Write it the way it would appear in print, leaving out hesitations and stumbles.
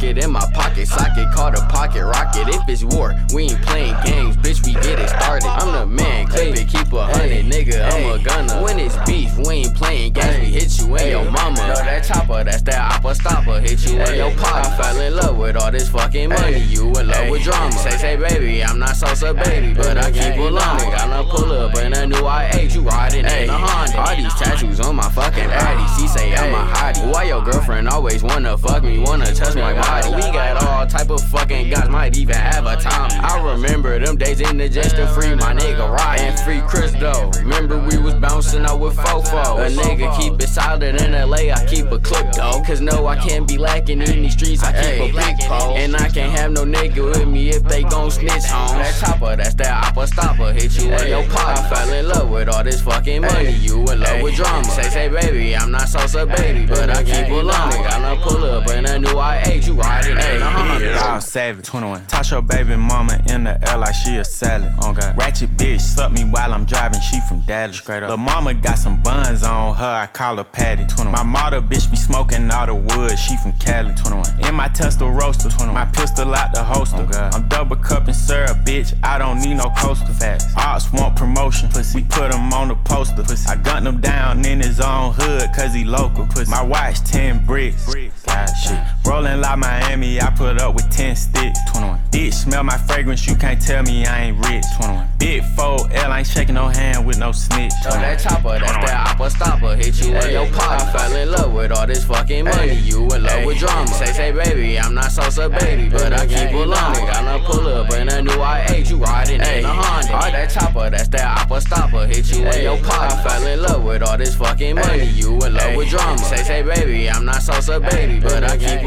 it in my pocket. Socket, call the pocket rocket. If it's war, we ain't playing games, bitch, we get it started. I'm the man, clip it, keep 100, nigga, I'm a gunner. When it's beef, we ain't playing games, we hit you in your mama. No, that chopper, that's that oppa stopper, hit you in your pot. I fell in love with all this fucking money, you in love with drama. Say, baby, I'm not Sosa, baby, but I keep a llama. Got no pull up in a new I8, you riding in a Honda. All these tattoos on my fucking body, she say I'm a hottie. Why your girlfriend always wanna fuck me, wanna touch my body? We got all type of fucking guys, might even have a Tommy. I remember them days in the just to free my nigga Ryan and free Chris though. Remember we was bouncing out with Fofo. A nigga keep it solid in LA, I keep a clip though. Cause no, I can't be lacking in these streets, I keep a big pole. And I can't have no nigga with me if they gon' snitch on. That chopper, that's that oppa stopper, hit you in your pot. I fell in love with all this fucking money, you in love with drama. Say, baby, I'm not Sosa, baby, but I keep a llama. Got no pull up in a new I8, you riding in a Honda. All savage, 21. Toss your baby mama in the air like she a salad. Oh God. Ratchet bitch, suck me while I'm driving, she from Dallas. Straight up. Lil' mama got some buns on her, I call her Patty. 21. My mother bitch be smoking all the wood, she from Cali. 21. In my Tesla roaster, 21. My pistol out the holster. Oh I'm double cupping syrup, bitch, I don't need no coaster. Fast. Ops want promotion, pussy. We put him on the poster. Pussy. I gunned him down in his own hood, cause he local. Pussy. My watch 10 bricks. God, shit. Rolling like Miami, I put up with 10 sticks. 21. Bitch, smell my fragrance, you can't tell me I ain't rich. 21. Big 4L, ain't shaking no hand with no snitch. Oh, that chopper, that's that oppa stopper, hit you in your pot. I fell in love with all this fucking money, you in love with drama. Say, baby, I'm not Sosa, baby, but I keep a llama. Got no pull up in a new I8, you riding in a Honda. Oh, that chopper, that's that oppa stopper, hit you in your pot. I fell in love with all this fucking money, you in love with drama. Say, baby, I'm not Sosa, baby, but I keep